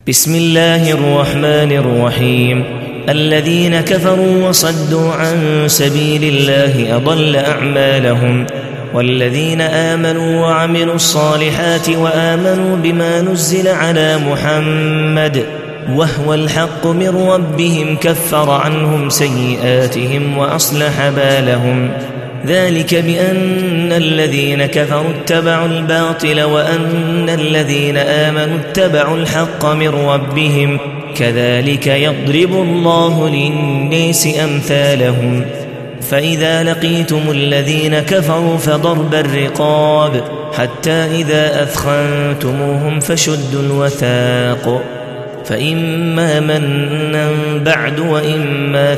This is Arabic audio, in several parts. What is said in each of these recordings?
بسم الله الرحمن الرحيم. الذين كفروا وصدوا عن سبيل الله أضل أعمالهم، والذين آمنوا وعملوا الصالحات وآمنوا بما نزل على محمد وهو الحق من ربهم كفر عنهم سيئاتهم وأصلح بالهم. ذلك بأن الذين كفروا اتبعوا الباطل وأن الذين آمنوا اتبعوا الحق من ربهم، كذلك يضرب الله للناس أمثالهم. فإذا لقيتم الذين كفروا فضرب الرقاب حتى إذا أثخنتموهم فشدوا الوثاق، فإما منا بعد وإما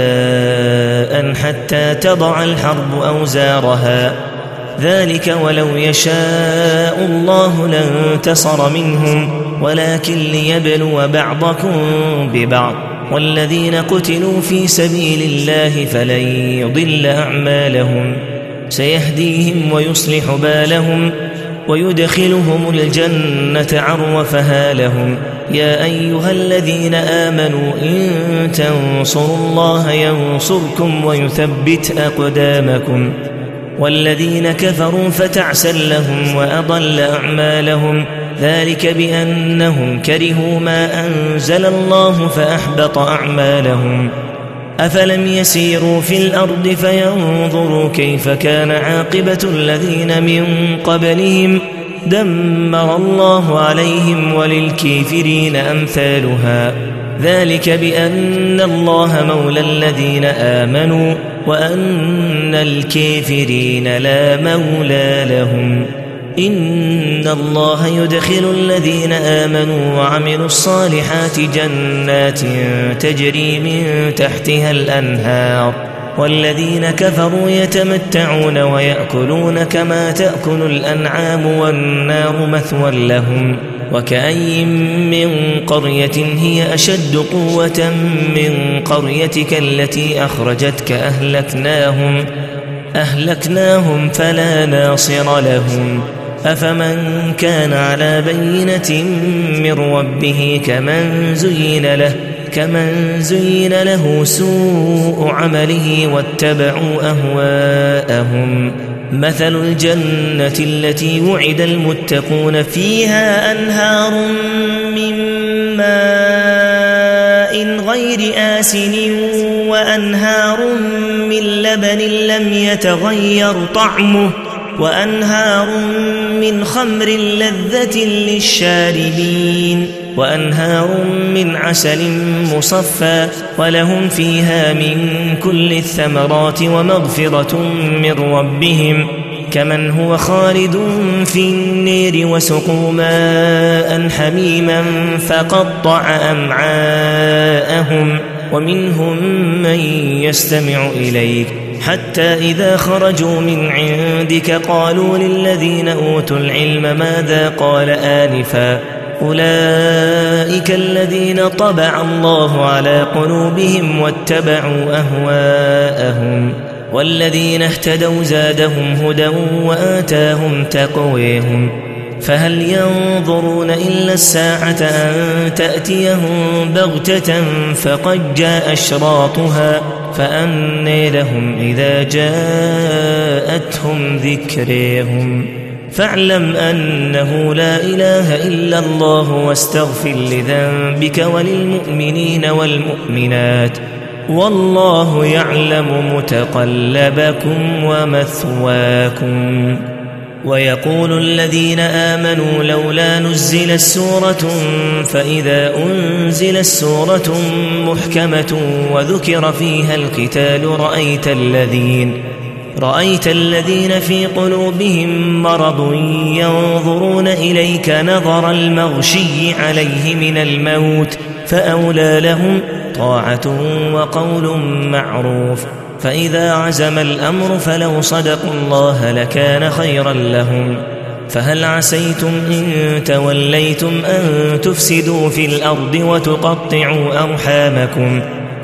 فداء حتى تضع الحرب أوزارها، ذلك ولو يشاء الله لانتصر منهم ولكن ليبلو بعضكم ببعض. والذين قتلوا في سبيل الله فلن يضل أعمالهم، سيهديهم ويصلح بالهم ويدخلهم الجنة عرفها لهم. يا أيها الذين آمنوا إن تنصروا الله ينصركم ويثبت أقدامكم. والذين كفروا فتعسا لهم وأضل أعمالهم، ذلك بأنهم كرهوا ما أنزل الله فأحبط أعمالهم. أفلم يسيروا في الأرض فينظروا كيف كان عاقبة الذين من قبلهم، دمر الله عليهم وللكافرين أمثالها. ذلك بأن الله مولى الذين آمنوا وأن الكافرين لا مولى لهم. إن الله يدخل الذين آمنوا وعملوا الصالحات جنات تجري من تحتها الأنهار، والذين كفروا يتمتعون ويأكلون كما تأكل الأنعام والنار مثوى لهم. وكأي من قرية هي أشد قوة من قريتك التي أخرجتك أهلكناهم فلا ناصر لهم. أفمن كان على بينة من ربه كمن زين له سوء عمله واتبعوا أهواءهم. مثل الجنة التي وعد المتقون فيها أنهار من ماء غير آسن وأنهار من لبن لم يتغير طعمه وأنهار من خمر لذة للشاربين وأنهار من عسل مصفى ولهم فيها من كل الثمرات ومغفرة من ربهم كمن هو خالد في النير وسقوا ماء حميما فقطع أمعاءهم. ومنهم من يستمع إليك حتى إذا خرجوا من عندك قالوا للذين أوتوا العلم ماذا قال آنفا، أولئك الذين طبع الله على قلوبهم واتبعوا أهواءهم. والذين اهتدوا زادهم هدى وآتاهم تقويهم. فهل ينظرون إلا الساعة أن تأتيهم بغتة فقد جاء أشراطها فأنى لهم إذا جاءتهم ذكرهم. فاعلم أنه لا إله إلا الله واستغفر لذنبك وللمؤمنين والمؤمنات والله يعلم متقلبكم ومثواكم. ويقول الذين آمنوا لولا نزلت سورة، فإذا أنزلت سورة محكمة وذكر فيها القتال رأيت الذين في قلوبهم مرض ينظرون إليك نظر المغشي عليه من الموت، فأولى لهم طاعة وقول معروف. فإذا عزم الأمر فلو صدقوا الله لكان خيرا لهم. فهل عسيتم إن توليتم أن تفسدوا في الأرض وتقطعوا أرحامكم؟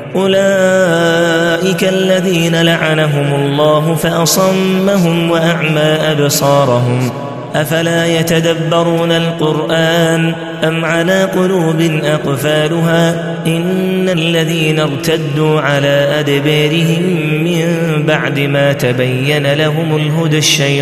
أولئك الذين لعنهم الله فأصمهم وأعمى أبصارهم. أفلا يتدبرون القرآن أم على قلوب أقفالها إن الذين ارتدوا على أدبارهم من بعد ما تبين لهم الهدى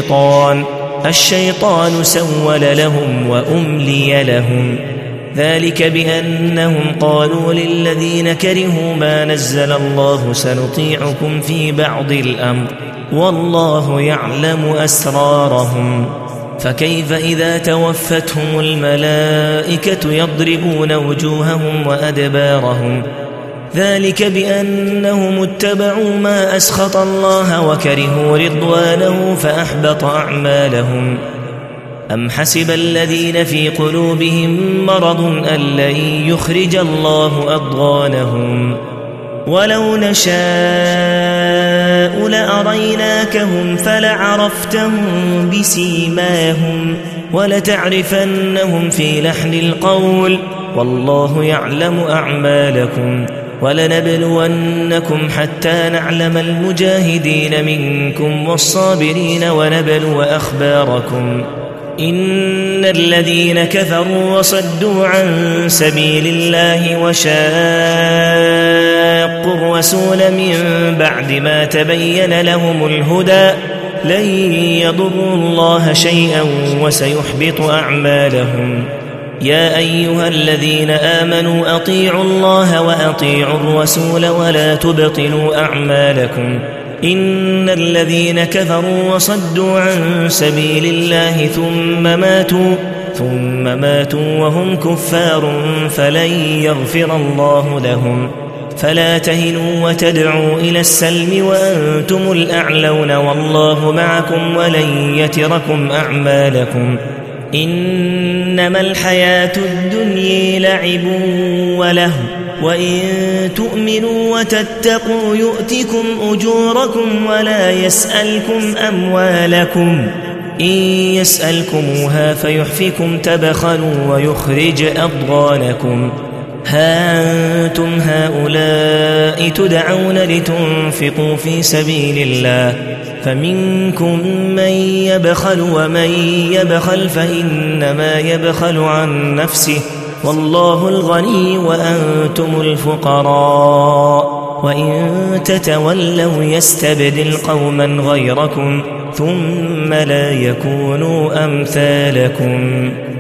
الشيطان سول لهم وأملي لهم ذلك بأنهم قالوا للذين كرهوا ما نزل الله سنطيعكم في بعض الأمر والله يعلم أسرارهم فكيف إذا توفتهم الملائكة يضربون وجوههم وأدبارهم ذلك بأنهم اتبعوا ما أسخط الله وكرهوا رضوانه فأحبط أعمالهم أم حسب الذين في قلوبهم مرض أن لن يخرج الله أضغانهم ولو نشاء لأريناكهم فلعرفتهم بسيماهم ولتعرفنهم في لحن القول والله يعلم أعمالكم ولنبلونكم حتى نعلم المجاهدين منكم والصابرين ونبلو أخباركم إن الذين كفروا وصدوا عن سبيل الله وشاقوا الرسول من بعد ما تبين لهم الهدى لن يضروا الله شيئا وسيحبط أعمالهم يا أيها الذين آمنوا أطيعوا الله وأطيعوا الرسول ولا تبطلوا أعمالكم إن الذين كفروا وصدوا عن سبيل الله ثم ماتوا وهم كفار فلن يغفر الله لهم فلا تهنوا وتدعوا إلى السلم وأنتم الأعلون والله معكم ولن يتركم أعمالكم إنما الحياة الدنيا لعب ولهو وإن تؤمنوا وتتقوا يؤتكم أجوركم ولا يسألكم أموالكم إن يسألكموها فيحفكم تبخلوا ويخرج أضغانكم ها أنتم هؤلاء تدعون لتنفقوا في سبيل الله فمنكم من يبخل ومن يبخل فإنما يبخل عن نفسه والله الغني وأنتم الفقراء وإن تتولوا يستبدل قوما غيركم ثم لا يكونوا أمثالكم